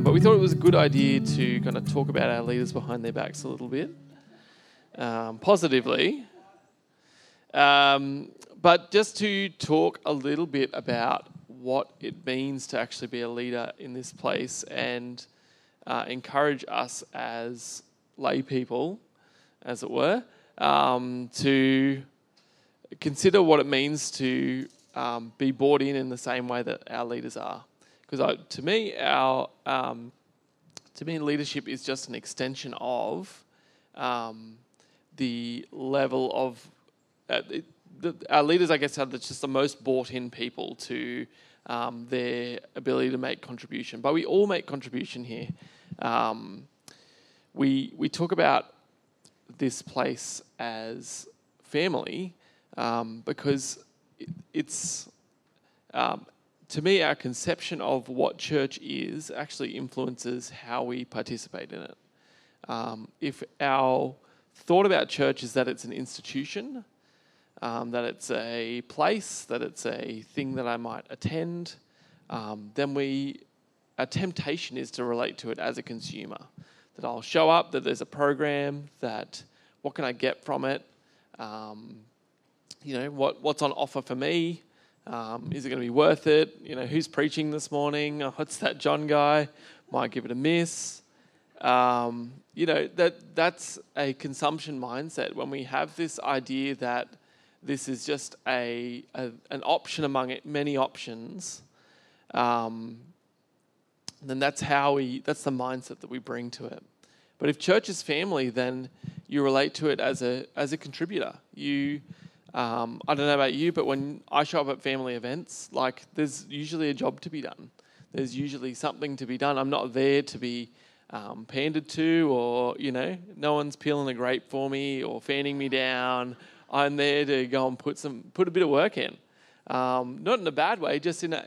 But we thought it was a good idea to kind of talk about our leaders behind their backs a little bit, positively. But just to talk a little bit about what it means to actually be a leader in this place and encourage us as lay people, as it were, to consider what it means to be bought in the same way that our leaders are. Because to me, leadership is just an extension of the level of our leaders. I guess are just the most bought-in people to their ability to make contribution. But we all make contribution here. We talk about this place as family because it's. To me, our conception of what church is actually influences how we participate in it. If our thought about church is that it's an institution, that it's a place, that it's a thing that I might attend, then our temptation is to relate to it as a consumer. That I'll show up, that there's a program, that what can I get from it? What's on offer for me? Is it going to be worth it? Who's preaching this morning? Oh, it's that John guy. Might give it a miss. That's a consumption mindset. When we have this idea that this is just an option among many options, then that's the mindset that we bring to it. But if church is family, then you relate to it as a contributor. I don't know about you, but when I show up at family events, there's usually a job to be done. There's usually something to be done. I'm not there to be pandered to, or no one's peeling a grape for me or fanning me down. I'm there to go and put a bit of work in, not in a bad way, just in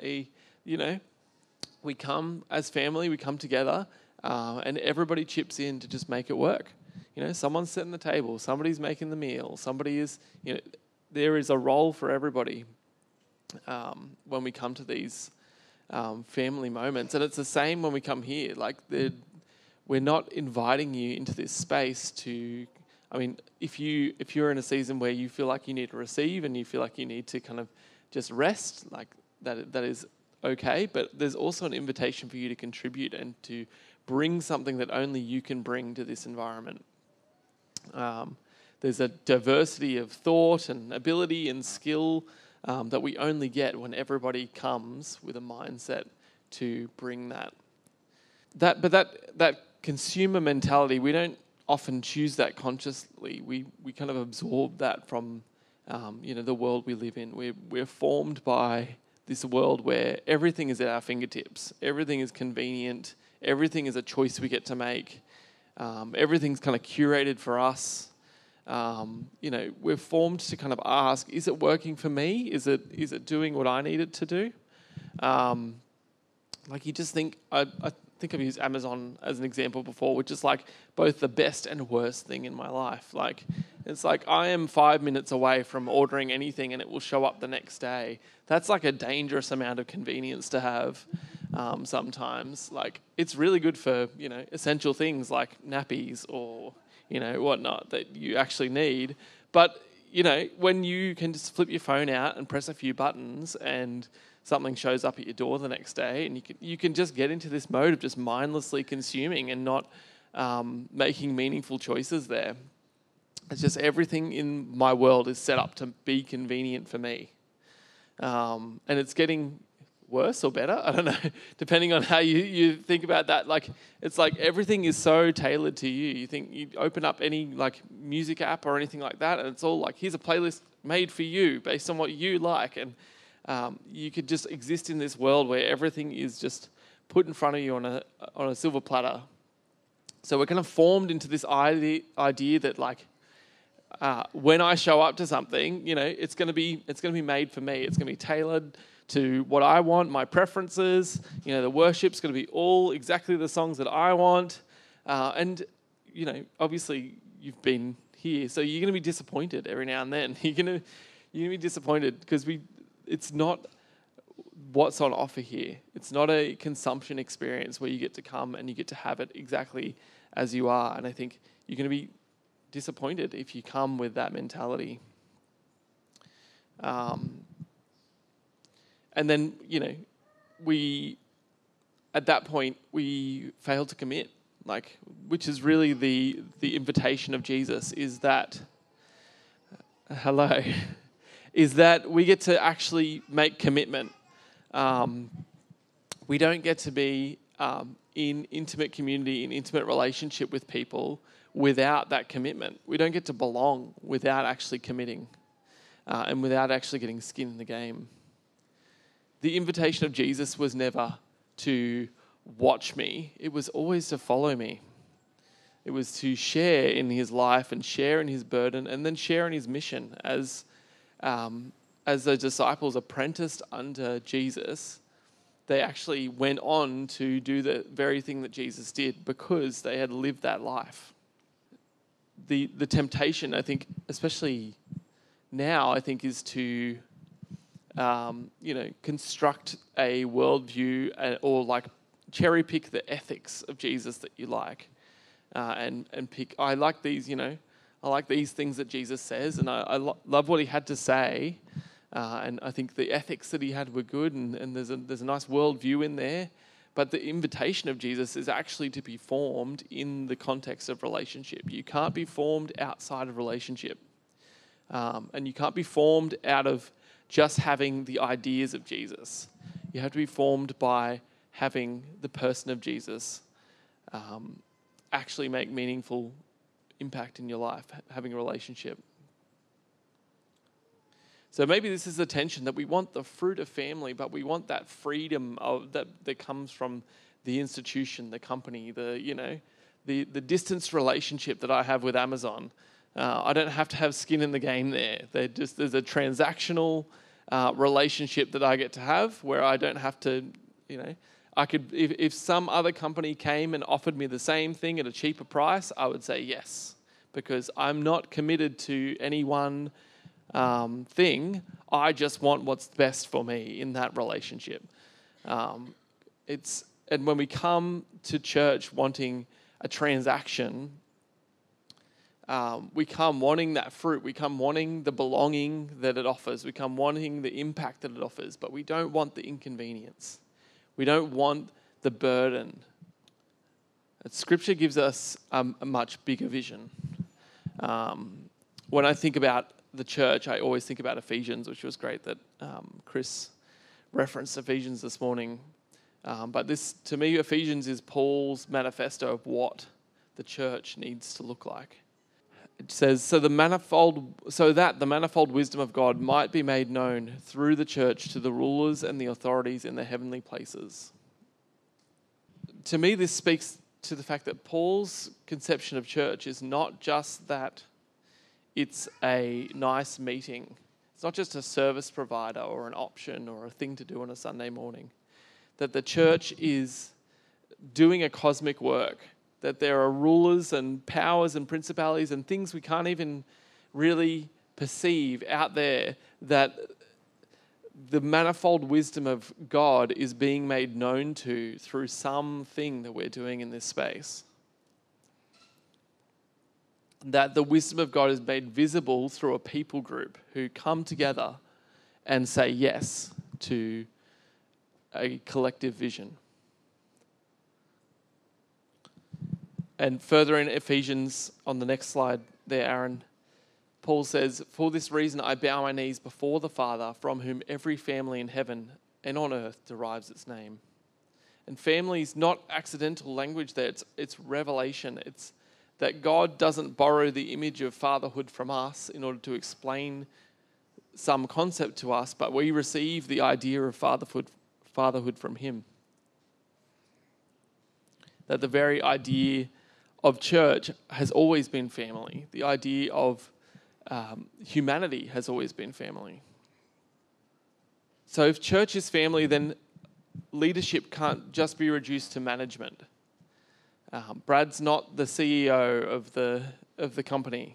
we come as family, we come together, and everybody chips in to just make it work. Someone's setting the table, somebody's making the meal, somebody is there is a role for everybody when we come to these family moments. And it's the same when we come here. We're not inviting you into this space to... if you're in a season where you feel like you need to receive and you feel like you need to kind of just rest, that is okay. But there's also an invitation for you to contribute and to bring something that only you can bring to this environment. There's a diversity of thought and ability and skill that we only get when everybody comes with a mindset to bring that. That consumer mentality, we don't often choose that consciously. We kind of absorb that from the world we live in. We're formed by this world where everything is at our fingertips. Everything is convenient. Everything is a choice we get to make. Everything's kind of curated for us. We're formed to kind of ask, is it working for me? Is it doing what I need it to do? You just think, I think I've used Amazon as an example before, which is both the best and worst thing in my life. It's I am 5 minutes away from ordering anything and it will show up the next day. That's a dangerous amount of convenience to have sometimes. It's really good for, essential things like nappies or whatnot that you actually need. But, when you can just flip your phone out and press a few buttons and something shows up at your door the next day, and you can just get into this mode of just mindlessly consuming and not making meaningful choices there. It's just everything in my world is set up to be convenient for me. And it's getting worse or better, I don't know, depending on how you think about that. It's everything is so tailored to you. You think you open up any music app or anything like that, and it's all here's a playlist made for you based on what you like, and you could just exist in this world where everything is just put in front of you on a silver platter. So we're kind of formed into this idea that when I show up to something, it's going to be made for me. It's going to be tailored to what I want, my preferences. The worship's going to be all exactly the songs that I want. And obviously you've been here, so you're going to be disappointed every now and then. You're going to be disappointed because it's not what's on offer here. It's not a consumption experience where you get to come and you get to have it exactly as you are. And I think you're going to be disappointed if you come with that mentality. And then, at that point, we fail to commit, which is really the invitation of Jesus, is that, is that we get to actually make commitment. We don't get to be in intimate community, in intimate relationship with people without that commitment. We don't get to belong without actually committing and without actually getting skin in the game. The invitation of Jesus was never to watch me. It was always to follow me. It was to share in his life and share in his burden and then share in his mission. As the disciples apprenticed under Jesus, they actually went on to do the very thing that Jesus did because they had lived that life. The temptation, I think, especially now, I think, is to construct a worldview or cherry pick the ethics of Jesus that you like, and pick. I like these, I like these things that Jesus says, and I love what he had to say, and I think the ethics that he had were good, and there's a nice worldview in there. But the invitation of Jesus is actually to be formed in the context of relationship. You can't be formed outside of relationship, and you can't be formed out of just having the ideas of Jesus. You have to be formed by having the person of Jesus actually make meaningful impact in your life, having a relationship. So maybe this is the tension, that we want the fruit of family, but we want that freedom that comes from the institution, the company, the distance relationship that I have with Amazon. I don't have to have skin in the game there. There's a transactional relationship that I get to have where I don't have to, I could, if some other company came and offered me the same thing at a cheaper price, I would say yes, because I'm not committed to any one thing. I just want what's best for me in that relationship. And when we come to church wanting a transaction, we come wanting that fruit. We come wanting the belonging that it offers. We come wanting the impact that it offers, but we don't want the inconvenience. We don't want the burden. Scripture gives us a much bigger vision. When I think about the church, I always think about Ephesians, which was great that Chris referenced Ephesians this morning. But this, to me, Ephesians is Paul's manifesto of what the church needs to look like. It says, so that the manifold wisdom of God might be made known through the church to the rulers and the authorities in the heavenly places. To me, this speaks to the fact that Paul's conception of church is not just that it's a nice meeting. It's not just a service provider or an option or a thing to do on a Sunday morning. That the church is doing a cosmic work. That there are rulers and powers and principalities and things we can't even really perceive out there, that the manifold wisdom of God is being made known to through something that we're doing in this space. That the wisdom of God is made visible through a people group who come together and say yes to a collective vision. And further in Ephesians, on the next slide there, Aaron, Paul says, for this reason I bow my knees before the Father, from whom every family in heaven and on earth derives its name. And family is not accidental language there, it's revelation. It's that God doesn't borrow the image of fatherhood from us in order to explain some concept to us, but we receive the idea of fatherhood from him. That the very idea of church has always been family. The idea of humanity has always been family. So if church is family, then leadership can't just be reduced to management. Brad's not the CEO of the company.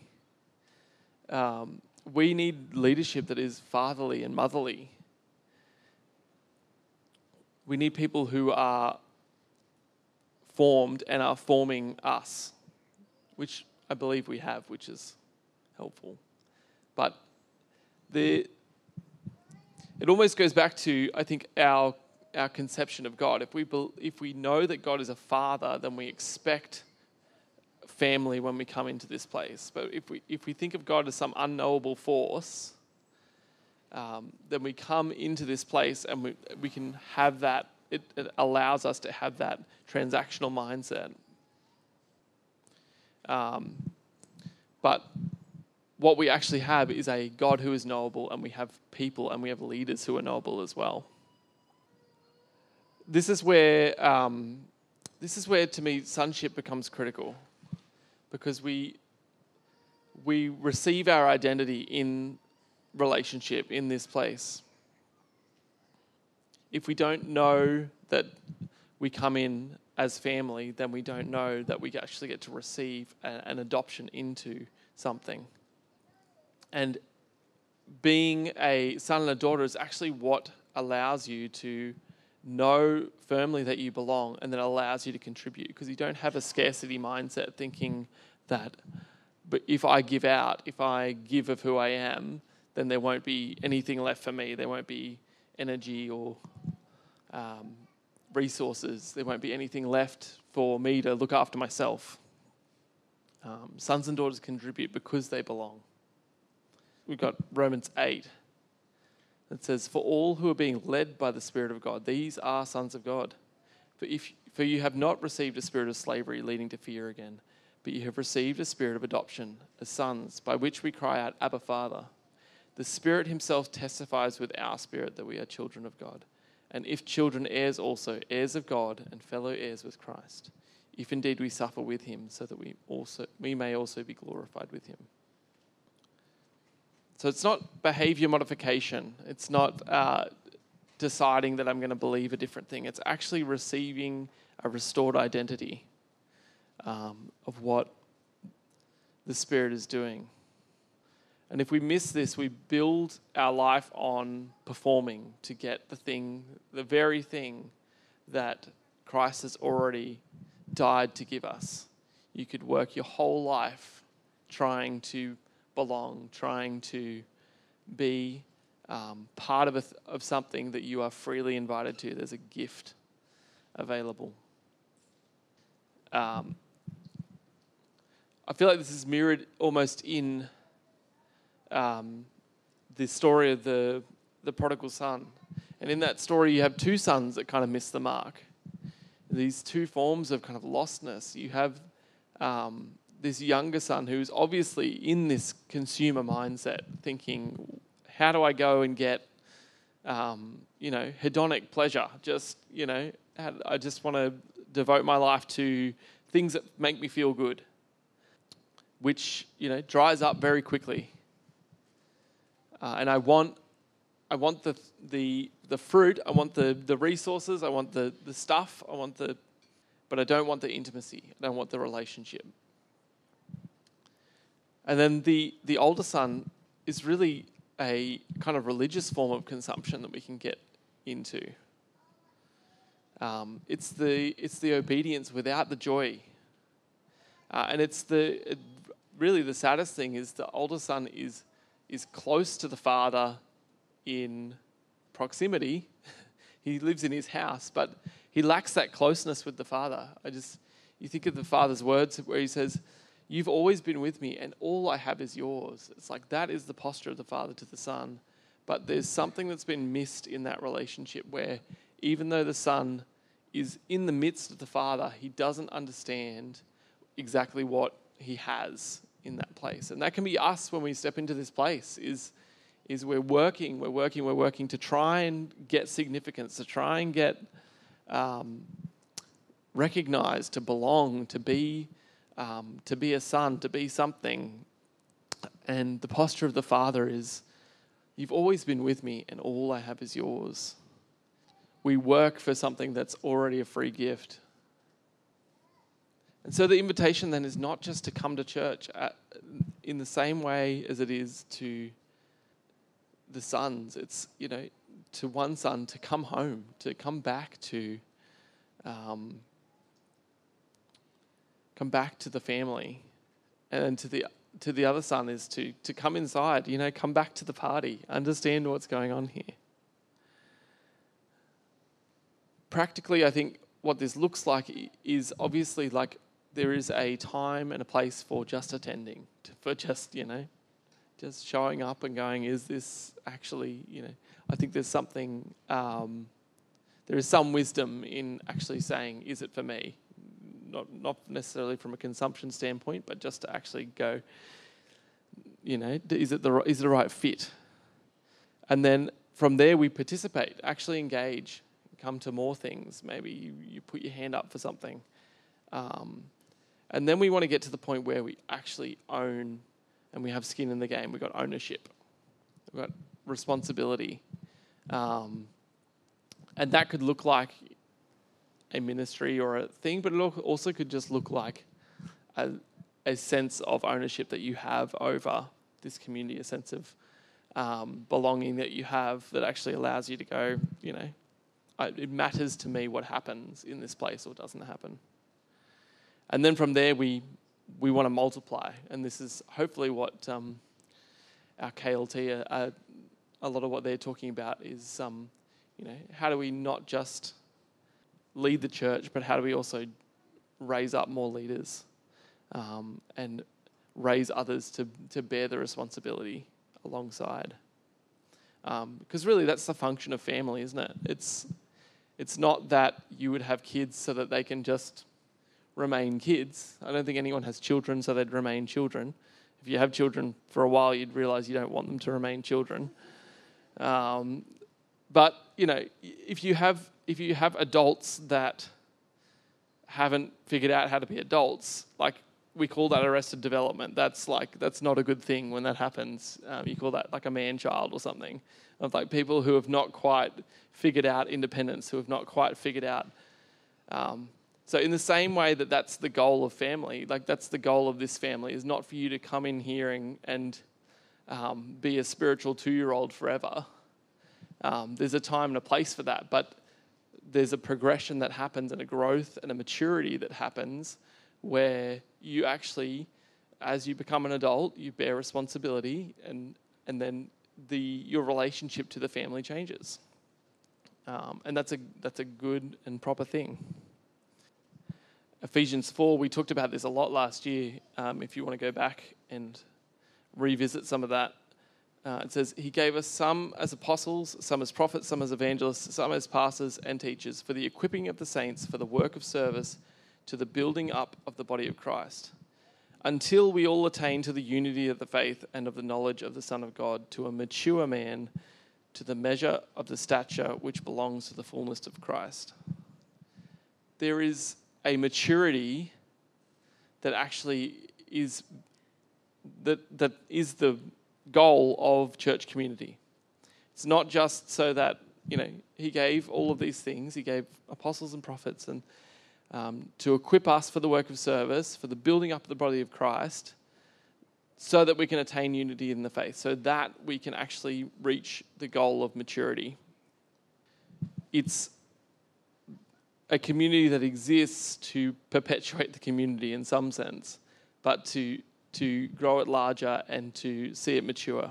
We need leadership that is fatherly and motherly. We need people who are formed and are forming us, which I believe we have, which is helpful. But it almost goes back to, I think, our conception of God. If we know that God is a father, then we expect family when we come into this place. But if we think of God as some unknowable force, then we come into this place and we can have that. It allows us to have that transactional mindset. But what we actually have is a God who is knowable, and we have people and we have leaders who are knowable as well. This is where to me sonship becomes critical, because we receive our identity in relationship in this place. If we don't know that we come in as family, then we don't know that we actually get to receive an adoption into something. And being a son and a daughter is actually what allows you to know firmly that you belong, and that allows you to contribute, because you don't have a scarcity mindset thinking that, but if I give out, if I give of who I am, then there won't be anything left for me. There won't be energy or resources. There won't be anything left for me to look after myself. Sons and daughters contribute because they belong. We've got Romans 8. It says, "For all who are being led by the Spirit of God, these are sons of God. For you have not received a spirit of slavery leading to fear again, but you have received a spirit of adoption as sons, by which we cry out, 'Abba, Father.' The Spirit himself testifies with our spirit that we are children of God. And if children, heirs also, heirs of God and fellow heirs with Christ, if indeed we suffer with him, so that we may also be glorified with him." So it's not behavior modification. It's not deciding that I'm going to believe a different thing. It's actually receiving a restored identity of what the Spirit is doing. And if we miss this, we build our life on performing to get the very thing that Christ has already died to give us. You could work your whole life trying to belong, trying to be part of something that you are freely invited to. There's a gift available. I feel like this is mirrored almost in the story of the prodigal son. And in that story, you have two sons that kind of miss the mark. These two forms of kind of lostness. You have this younger son who's obviously in this consumer mindset, thinking, how do I go and get, hedonic pleasure? I just want to devote my life to things that make me feel good, which, dries up very quickly. And I want the fruit, I want the resources, I want the stuff, but I don't want the intimacy, I don't want the relationship. And then the older son is really a kind of religious form of consumption that we can get into. It's the obedience without the joy, and really the saddest thing is the older son is close to the father in proximity. He lives in his house, but he lacks that closeness with the father. You think of the father's words where he says, "You've always been with me and all I have is yours." It's like that is the posture of the father to the son. But there's something that's been missed in that relationship where even though the son is in the midst of the father, he doesn't understand exactly what he has in that place. And that can be us when we step into this place, is we're working to try and get significance, to try and get recognized, to belong, to be a son, to be something. And the posture of the father is, "You've always been with me and all I have is yours." We work for something that's already a free gift. And so the invitation then is not just to come to church in the same way as it is to the sons. It's, to one son to come home, to come back to the family, and to the other son is to come inside, come back to the party, understand what's going on here. Practically, I think what this looks like is obviously like there is a time and a place for just attending, for just showing up and going, is this actually, I think there's something, there is some wisdom in actually saying, is it for me? Not necessarily from a consumption standpoint, but just to actually go, is it the right fit? And then from there we participate, actually engage, come to more things. Maybe you put your hand up for something. And then we want to get to the point where we actually own and we have skin in the game. We've got ownership. We've got responsibility. And that could look like a ministry or a thing, but it also could just look like a sense of ownership that you have over this community, a sense of belonging that you have that actually allows you to go, it matters to me what happens in this place or doesn't happen. And then from there, we want to multiply. And this is hopefully what our KLT, a lot of what they're talking about is, how do we not just lead the church, but how do we also raise up more leaders and raise others to bear the responsibility alongside? Because really that's the function of family, isn't it? It's not that you would have kids so that they can just remain kids. I don't think anyone has children so they'd remain children. If you have children for a while, you'd realise you don't want them to remain children. But if you have adults that haven't figured out how to be adults, like we call that arrested development. That's not a good thing when that happens. You call that like a man-child or something, of like people who have not quite figured out independence, who have not quite figured out. So in the same way that's the goal of family, like that's the goal of this family, is not for you to come in here and be a spiritual 2-year-old forever. There's a time and a place for that, but there's a progression that happens and a growth and a maturity that happens where you actually, as you become an adult, you bear responsibility and then your relationship to the family changes. And that's a good and proper thing. Ephesians 4, we talked about this a lot last year. If you want to go back and revisit some of that, it says, he gave us some as apostles, some as prophets, some as evangelists, some as pastors and teachers for the equipping of the saints, for the work of service, to the building up of the body of Christ, until we all attain to the unity of the faith and of the knowledge of the Son of God, to a mature man, to the measure of the stature which belongs to the fullness of Christ. There is a maturity that actually is that is the goal of church community. It's not just so that, he gave all of these things. He gave apostles and prophets and to equip us for the work of service, for the building up of the body of Christ, so that we can attain unity in the faith, so that we can actually reach the goal of maturity. It's a community that exists to perpetuate the community in some sense, but to grow it larger and to see it mature.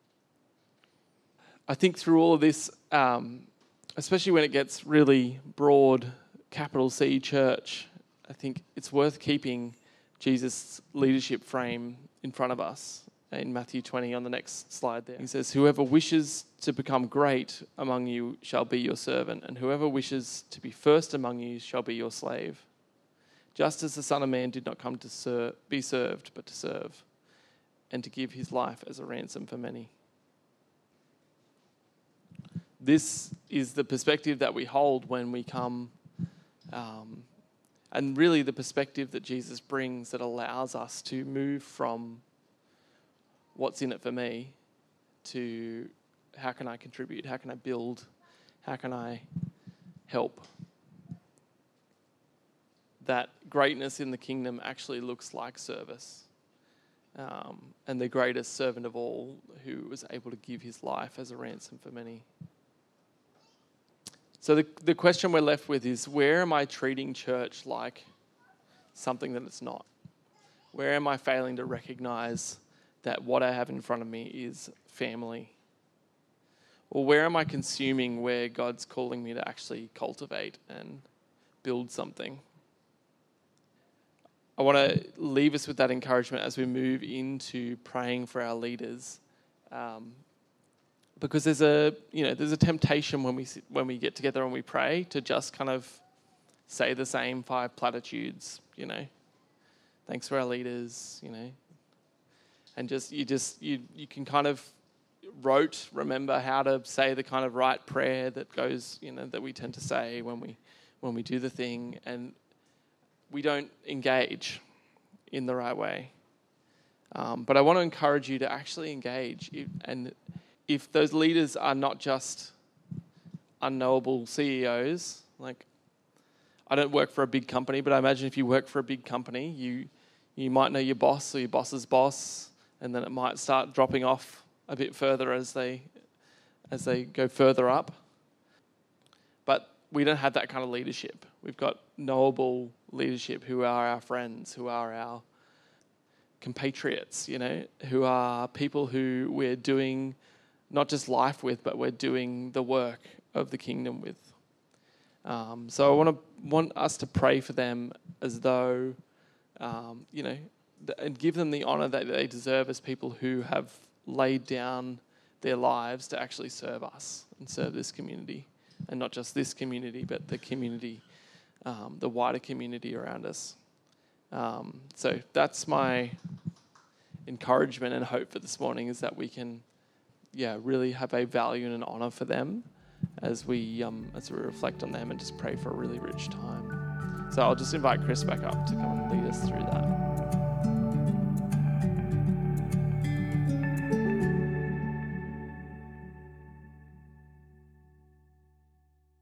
I think through all of this, especially when it gets really broad, capital C church, I think it's worth keeping Jesus' leadership frame in front of us. In Matthew 20 on the next slide there, he says, whoever wishes to become great among you shall be your servant, and whoever wishes to be first among you shall be your slave. Just as the Son of Man did not come to be served, but to serve, and to give his life as a ransom for many. This is the perspective that we hold when we come, and really the perspective that Jesus brings that allows us to move from what's in it for me to how can I contribute, how can I build, how can I help. That greatness in the kingdom actually looks like service. And the greatest servant of all, who was able to give his life as a ransom for many. So the question we're left with is, where am I treating church like something that it's not? Where am I failing to recognize that what I have in front of me is family? Or where am I consuming where God's calling me to actually cultivate and build something? I want to leave us with that encouragement as we move into praying for our leaders, because there's a temptation when we get together and we pray to just kind of say the same 5 platitudes, thanks for our leaders, and you can kind of remember how to say the kind of right prayer that goes, that we tend to say when we do the thing, and we don't engage in the right way. But I want to encourage you to actually engage. And if those leaders are not just unknowable CEOs, like, I don't work for a big company, but I imagine if you work for a big company, you might know your boss or your boss's boss, and then it might start dropping off a bit further as they go further up. But we don't have that kind of leadership. We've got knowable leadership who are our friends, who are our compatriots, who are people who we're doing not just life with, but we're doing the work of the kingdom with. So I want us to pray for them as though, and give them the honor that they deserve as people who have laid down their lives to actually serve us and serve this community. And not just this community, but the community, the wider community around us. So that's my encouragement and hope for this morning, is that we can, really have a value and an honor for them as we reflect on them and just pray for a really rich time. So I'll just invite Chris back up to come and lead us through that.